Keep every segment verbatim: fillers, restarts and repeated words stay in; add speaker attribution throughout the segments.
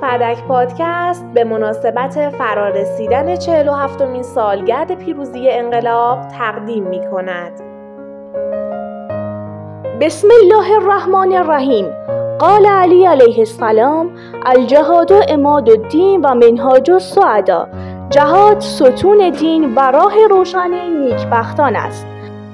Speaker 1: فدک پادکست به مناسبت فرارسیدن چهل و هفتمین سالگرد پیروزی انقلاب تقدیم می کند.
Speaker 2: بسم الله الرحمن الرحیم. قال علی علیه السلام: الجهاد عماد الدین و منهاج السعدا. جهاد ستون دین و راه روشن نیکبختان است.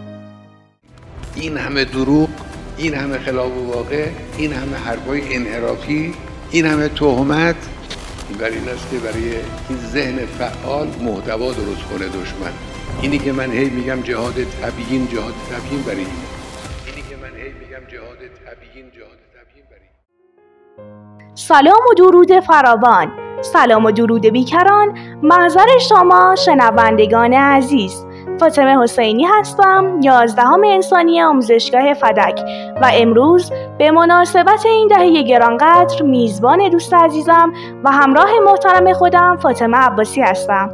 Speaker 3: این همه دروغ، این همه خلاف واقع، این همه حرفای انحرافی، این همه تهمت، این برای این است که برای این ذهن فعال محتوا درست کنه دشمن. اینی که من هی میگم جهاد تبیین، جهاد تبیین برای این. اینی که من هی میگم جهاد تبیین، جهاد تبیین برای این.
Speaker 2: سلام و درود فراوان، سلام و درود بیکران، محضر شما شنوندگان عزیز. فاطمه حسینی هستم، یازدهم انسانی آموزشگاه فدک و امروز به مناسبت این دهه گرانقدر میزبان دوست عزیزم و همراه محترم خودم فاطمه عباسی هستم.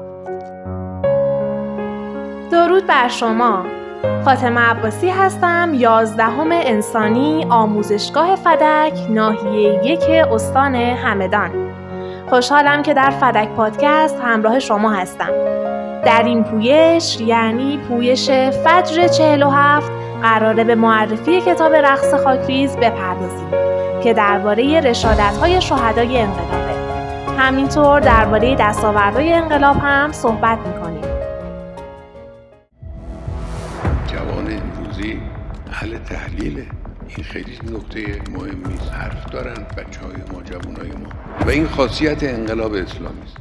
Speaker 1: درود بر شما. فاطمه عباسی هستم، یازدهم انسانی آموزشگاه فدک ناحیه یک استان همدان. خوشحالم که در فدک پادکست همراه شما هستم. در این پویش، یعنی پویش فجر چهل و هفت، قراره به معرفی کتاب رقص خاکریز بپردازیم که درباره رشادت‌های شهدای انقلابه. همینطور درباره دستاوردهای انقلاب هم صحبت می‌کنیم.
Speaker 3: جوان امروزی اهل تحلیله. این خیلی نکته مهمی است. حرف دارن بچه‌های ما، جوانای ما، و این خاصیت انقلاب اسلامی است.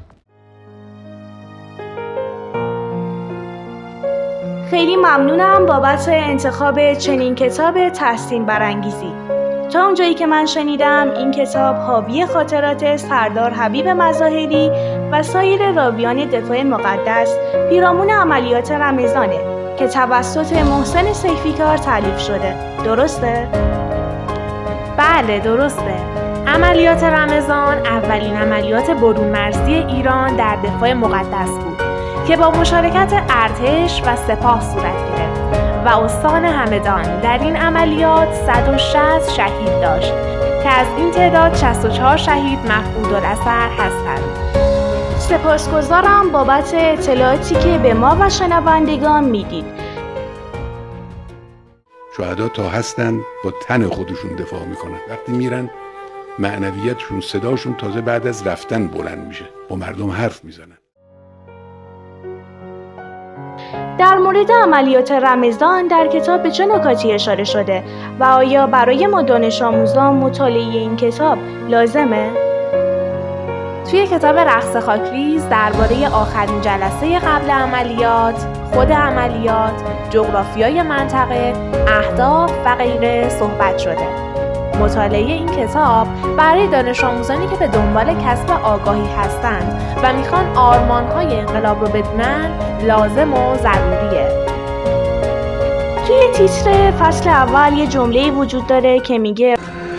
Speaker 2: خیلی ممنونم بابت انتخاب چنین کتاب تحسین برانگیزی. تا اونجایی که من شنیدم این کتاب حاوی خاطرات سردار حبیب مظاهری و سایر راویان دفاع مقدس پیرامون عملیات رمضانه که توسط محسن سیفیکار تالیف شده. درسته؟
Speaker 1: بله درسته. عملیات رمضان اولین عملیات برون مرزی ایران در دفاع مقدس بود که با مشارکت ارتش و سپاه صورت گرفت و استان همدان در این عملیات صد و شصت شهید داشت که از این تعداد شصت و چهار شهید مفقودالاثر هستند.
Speaker 2: سپاسگزارم بابت اطلاعاتی که به ما و شنوندگان میدید.
Speaker 3: شهدا تا هستن با تن خودشون دفاع میکنن. وقتی میرن معنویتشون، صداشون تازه بعد از رفتن بلند میشه، با مردم حرف میزنن.
Speaker 2: در مورد عملیات رمضان در کتاب به چه نکاتی اشاره شده و آیا برای ما دانش آموزان مطالعه این کتاب لازمه؟
Speaker 1: توی کتاب رقص خاکریز درباره آخرین جلسه قبل عملیات، خود عملیات، جغرافیای منطقه، اهداف و غیره صحبت شده. مطالعه این کتاب برای دانش آموزانی که به دنبال کسب آگاهی هستند و میخوان آرمان‌های انقلاب رو بدونن لازم و ضروریه.
Speaker 2: توی تیتر فصل اول یه جمله وجود داره که میگه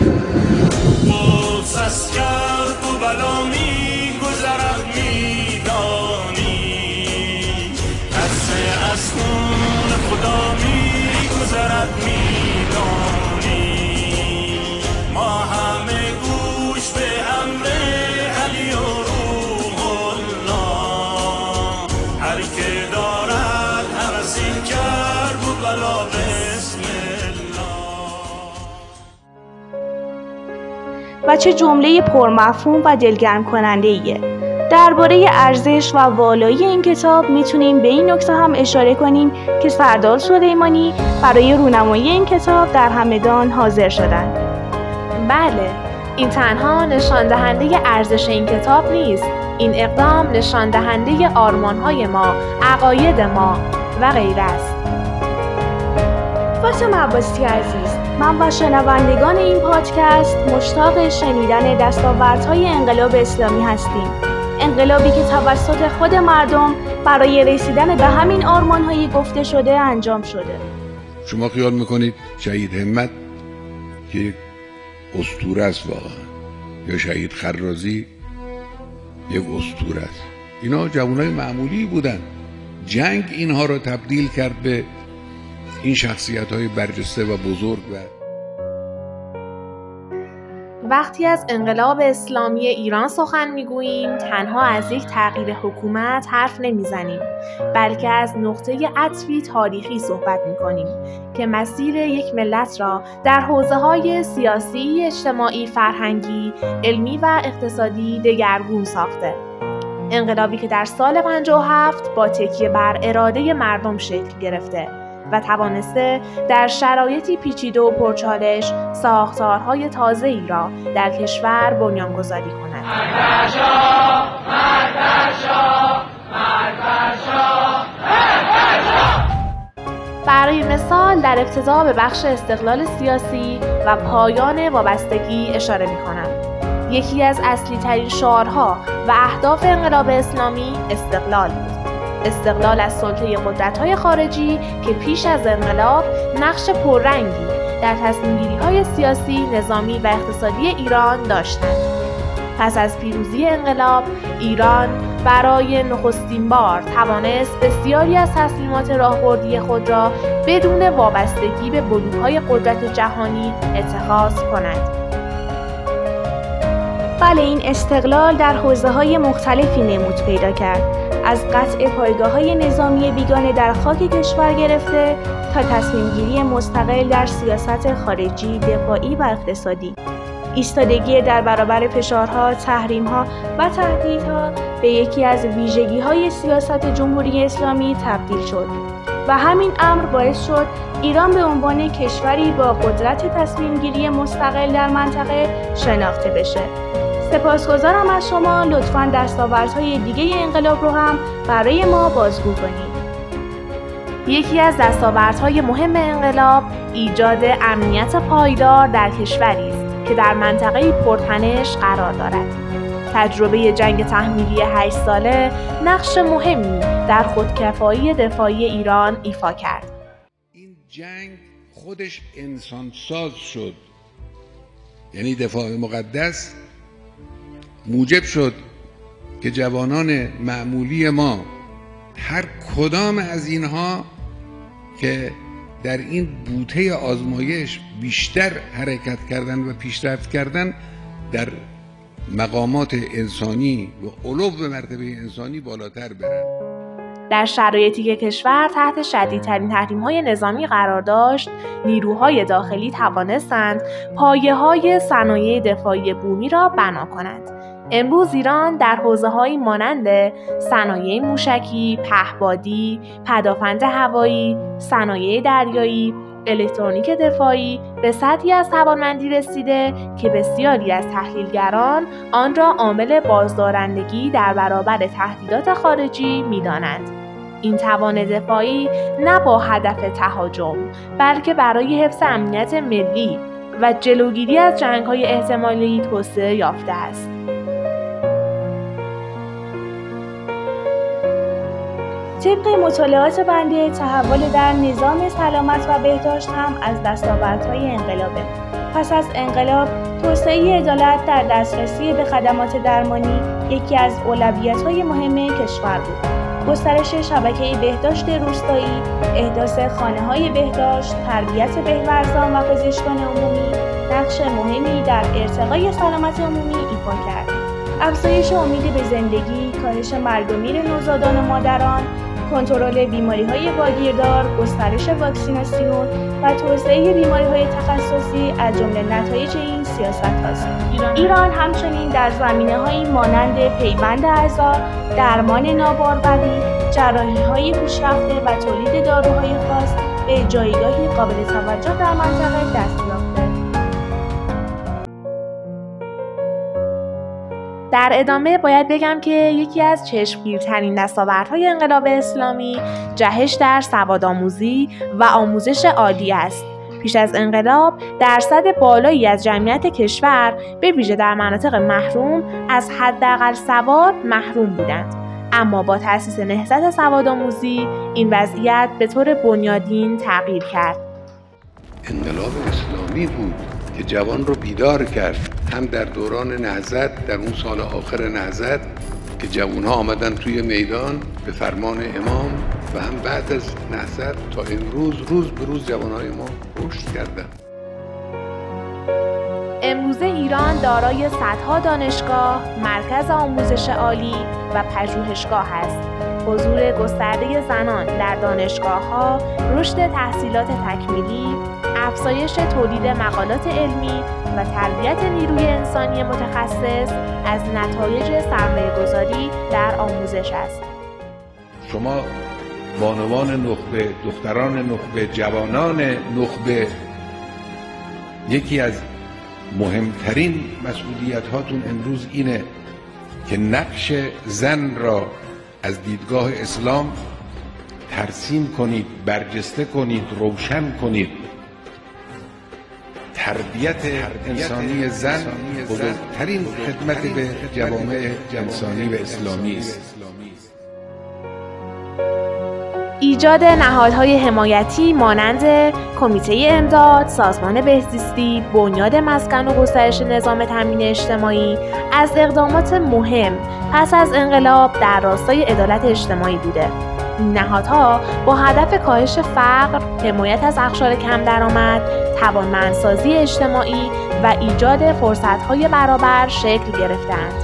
Speaker 2: و چه جمله پرمفهوم و دلگرم کننده ایه. درباره ارزش و والایی این کتاب میتونیم به این نکته هم اشاره کنیم که سردار سلیمانی برای رونمایی این کتاب در همدان حاضر شدند.
Speaker 1: بله، این تنها نشان دهنده ارزش این کتاب نیست. این اقدام نشان دهنده آرمان‌های ما، عقاید ما و غیره است.
Speaker 2: فاطمه عباسی عزیز، من و شنوندگان این پادکست مشتاق شنیدن دستاوردهای انقلاب اسلامی هستیم. انقلابی که توسط خود مردم برای رسیدن به همین آرمان‌های گفته شده انجام شده.
Speaker 3: شما خیال میکنید شهید همت که یک اسطوره است واقعا، یا شهید خرازی یک اسطوره است؟ اینا جوانای معمولی بودن. جنگ اینها رو تبدیل کرد به این شخصیت‌های برجسته و بزرگ. و
Speaker 1: وقتی از انقلاب اسلامی ایران سخن میگوییم تنها از یک تغییر حکومت حرف نمیزنیم، بلکه از نقطه عطفی تاریخی صحبت میکنیم که مسیر یک ملت را در حوزه‌های سیاسی، اجتماعی، فرهنگی، علمی و اقتصادی دگرگون ساخته. انقلابی که در سال پنجاه و هفت با تکیه بر اراده مردم شکل گرفته و توانسته در شرایطی پیچیده و پرچالش ساختارهای تازه‌ای را در کشور بنیانگذاری کند. برای مثال در ابتدا به بخش استقلال سیاسی و پایان وابستگی اشاره می‌کنم. یکی از اصلی ترین شعارها و اهداف انقلاب اسلامی استقلال بود. استقلال از سلطه قدرت‌های خارجی که پیش از انقلاب نقش پررنگی در تصمیم‌گیری‌های سیاسی، نظامی و اقتصادی ایران داشتند. پس از پیروزی انقلاب، ایران برای نخستین بار توانست بسیاری از تصمیمات راهبردی خود را بدون وابستگی به بلوغ‌های قدرت جهانی اتخاذ کند.
Speaker 2: بله، این استقلال در حوزه‌های مختلفی نمود پیدا کرد، از قطع پایگاه‌های نظامی بیگانه در خاک کشور گرفته تا تصمیم‌گیری مستقل در سیاست خارجی، دفاعی و اقتصادی. ایستادگی در برابر فشارها، تحریم‌ها و تهدیدها به یکی از ویژگی‌های سیاست جمهوری اسلامی تبدیل شد و همین امر باعث شد ایران به عنوان کشوری با قدرت تصمیم‌گیری مستقل در منطقه شناخته بشه. سپاسگزارم از شما. لطفاً دستاوردهای دیگه انقلاب رو هم برای ما بازگو کنید.
Speaker 1: یکی از دستاوردهای مهم انقلاب ایجاد امنیت پایدار در کشوری است که در منطقه پرتنش قرار دارد. تجربه جنگ تحمیلی هشت ساله نقش مهمی در خودکفایی دفاعی ایران ایفا کرد.
Speaker 3: این جنگ خودش انسانساز شد، یعنی دفاع مقدس موجب شد که جوانان معمولی ما هر کدام از اینها که در این بوته آزمایش بیشتر حرکت کردن و پیشرفت کردن در مقامات انسانی و علو به مرتبه انسانی بالاتر برن.
Speaker 1: در شرایطی که کشور تحت شدیدترین تحریم‌های نظامی قرار داشت، نیروهای داخلی توانستند پایه‌های صنایع دفاعی بومی را بنا کنند. امروز ایران در حوزه‌هایی مانند صنایع موشکی، پهپادی، پدافند هوایی، صنایع دریایی، الکترونیک دفاعی به سطحی از توانمندی رسیده که بسیاری از تحلیلگران آن را عامل بازدارندگی در برابر تهدیدات خارجی می‌دانند. این توان دفاعی نه با هدف تهاجم، بلکه برای حفظ امنیت ملی و جلوگیری از جنگ‌های احتمالی توسعه یافته است.
Speaker 2: طبق مطالعات بنده، تحول در نظام سلامت و بهداشت هم از دستاوردهای انقلابه. پس از انقلاب، توسعه عدالت در دسترسی به خدمات درمانی یکی از اولویت‌های مهم کشور بود. گسترش شبکه بهداشت روستایی، احداث خانه‌های بهداشت، تربیت بهورزان و پزشکان عمومی نقش مهمی در ارتقای سلامت عمومی ایفا کرد. افزایش امید به زندگی، کاهش مرگ و میر نوزادان و مادران، کنترل بیماری‌های واگیردار، گسترش واکسیناسیون و توسعه بیماری‌های تخصصی از جمله نتایج این سیاست هاست. ایران همچنین در زمینه‌هایی مانند پیوند اعضا، درمان ناباروری، جراحی‌های پیشرفته و تولید داروهای خاص به جایگاهی قابل توجه در منطقه دست یافته.
Speaker 1: در ادامه باید بگم که یکی از چشمگیرترین دستاوردهای انقلاب اسلامی جهش در سوادآموزی و آموزش عالی است. پیش از انقلاب درصد بالایی از جمعیت کشور به ویژه در مناطق محروم از حداقل سواد محروم بودند. اما با تأسیس نهضت سوادآموزی این وضعیت به طور بنیادین تغییر کرد.
Speaker 3: انقلاب اسلامی بود که جوان رو بیدار کرد، هم در دوران نهضت، در اون سال آخر نهضت که جوانها آمدن توی میدان به فرمان امام و هم بعد از نهضت تا امروز روز به روز جوانهای ما رشد کردن.
Speaker 1: امروزه ایران دارای صدها دانشگاه، مرکز آموزش عالی و پژوهشگاه است. حضور گسترده زنان در دانشگاه‌ها، رشد تحصیلات تکمیلی، افزایش تولید مقالات علمی و تربیت نیروی انسانی متخصص از نتایج سرمایه‌گذاری در آموزش است.
Speaker 3: شما بانوان نخبه، دختران نخبه، جوانان نخبه، یکی از مهمترین مسئولیت هاتون امروز اینه که نقش زن را از دیدگاه اسلام ترسیم کنید، برجسته کنید، روشن کنید. تربیت انسانی زن بزرگترین خدمت به جوامع انسانی و اسلامی است.
Speaker 1: ایجاد نهادهای حمایتی مانند کمیته امداد، سازمان بهزیستی، بنیاد مسکن و گسترش نظام تامین اجتماعی از اقدامات مهم پس از انقلاب در راستای عدالت اجتماعی بوده. این نهادها با هدف کاهش فقر، حمایت از اقشار کم درآمد، توانمندسازی اجتماعی و ایجاد فرصت‌های برابر شکل گرفتند.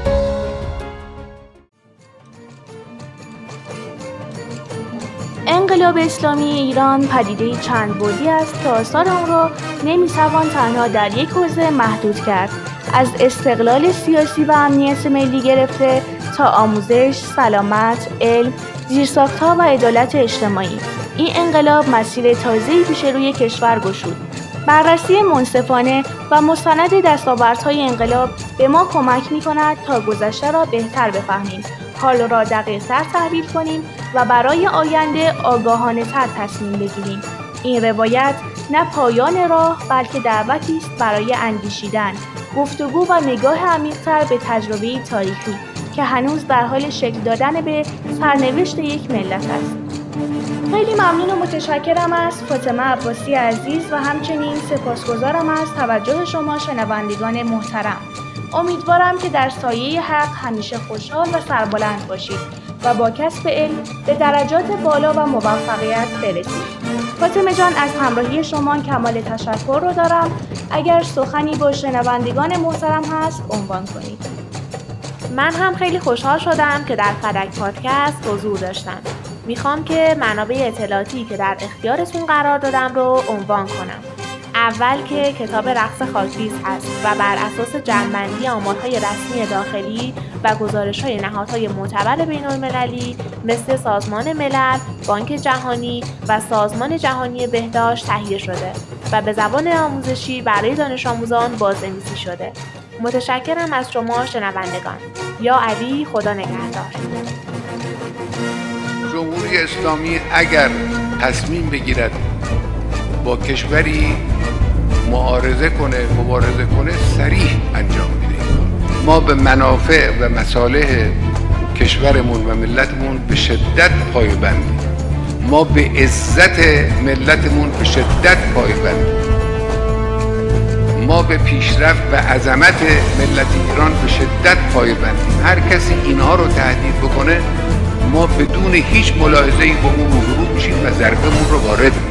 Speaker 2: انقلاب اسلامی ایران پدیده چند بعدی است که آثار آن را نمی‌توان تنها در یک حوزه محدود کرد. از استقلال سیاسی و امنیت ملی گرفته تا آموزش، سلامت، علم، زیرساخت‌ها و عدالت اجتماعی، این انقلاب مسیر تازه‌ای پیش روی کشور گشود. بررسی منصفانه و مستند دستاوردهای انقلاب به ما کمک می‌کند تا گذشته را بهتر بفهمیم، حال را دقیق‌تر تحلیل کنیم و برای آینده آگاهانه‌تر تصمیم بگیریم. این روایت نه پایان راه بلکه دعوتی است برای اندیشیدن، گفتگو و نگاه عمیق‌تر به تجربه تاریخی که هنوز در حال شکل دادن به سرنوشت یک ملت است. خیلی ممنون و متشکرم از فاطمه عباسی عزیز و همچنین سپاسگزارم از توجه شما شنوندگان محترم. امیدوارم که در سایه حق همیشه خوشحال و سربلند باشید و با کسب علم به درجات بالا و موفقیت برسید. فاطمه جان، از همراهی شما کمال تشکر رو دارم. اگر سخنی با شنوندگان محترم هست عنوان کنید.
Speaker 1: من هم خیلی خوشحال شدم که در فدک پادکست حضور داشتم. میخوام که منابع اطلاعاتی که در اختیارتون قرار دادم رو عنوان کنم. اول که کتاب رقص خاکریز هست و بر اساس جمع‌بندی آمارهای رسمی داخلی و گزارش‌های نهادهای معتبر بین‌المللی مثل سازمان ملل، بانک جهانی و سازمان جهانی بهداشت تهیه شده و به زبان آموزشی برای دانش آموزان بازنویسی شده. متشکرم از شما شنوندگان. یا علی، خدا نگهدار.
Speaker 3: جمهوری اسلامی اگر تصمیم بگیرد با کشوری معارضه کنه، مبارزه کنه، صریح انجام میده. ما به منافع و مصالح کشورمون و ملتمون به شدت پایبندیم. ما به عزت ملتمون به شدت پایبندیم. ما به پیشرفت و عظمت ملت ایران به شدت پایبندیم. هر کسی اینها رو تهدید بکنه، ما بدون هیچ ملاحظه‌ای با اون روبرو میشیم و ضربمون رو وارد می‌کنیم.